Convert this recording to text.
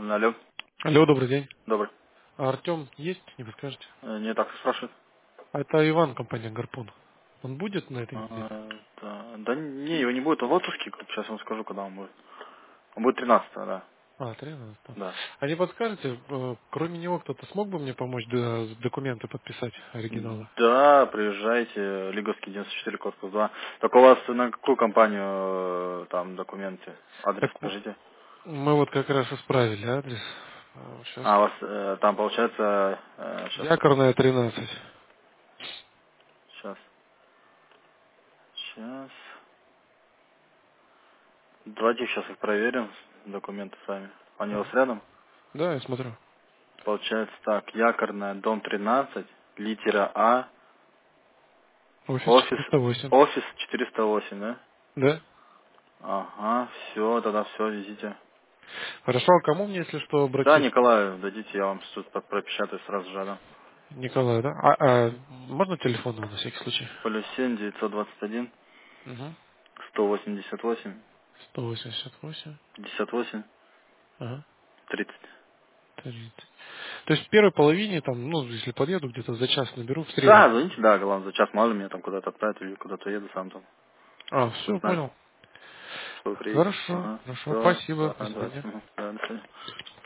Алло, Алло, добрый день. добрый. А Артем есть, не подскажете? Не так спрашивает. А это Иван, компания Гарпун. Он будет на этой неделе? Да не, его не будет, он в отпуске. Сейчас я вам скажу, когда он будет. Он будет 13, да. А, 13. Да. А не подскажете, кроме него кто-то смог бы мне помочь документы подписать, оригиналы? Да, приезжайте, Лиговский 94, корпус 2. Так у вас на какую компанию там документы? Адрес Так скажите. мы вот как раз исправили адрес. Сейчас. А, у вас там получается, сейчас, Якорная 13. сейчас, сейчас. Давайте сейчас их проверим, документы сами. Они у вас рядом? Да, я смотрю. Получается так, Якорная, дом 13, литера А, Офис офис, 408. офис 408, да? Да? Ага, все, тогда все, везите. Хорошо, а кому мне, если что, Да, обратиться? Николаю дадите, я вам тут пропечатаю сразу же, да. Николай, да? А можно телефон его на всякий случай? Плюс 7 921 Угу. 188 188. 58 Ага. 30. 30. То есть в первой половине, там, ну, если подъеду, где-то за час наберу в среду. Да, звоните, да, главное, за час мало ли меня там куда-то отправят или куда-то еду сам там. А, Чтобы все, знать, понял. что вы приедете. Хорошо, Ага, хорошо. все, Спасибо. да, До давайте. свидания. Да, до свидания.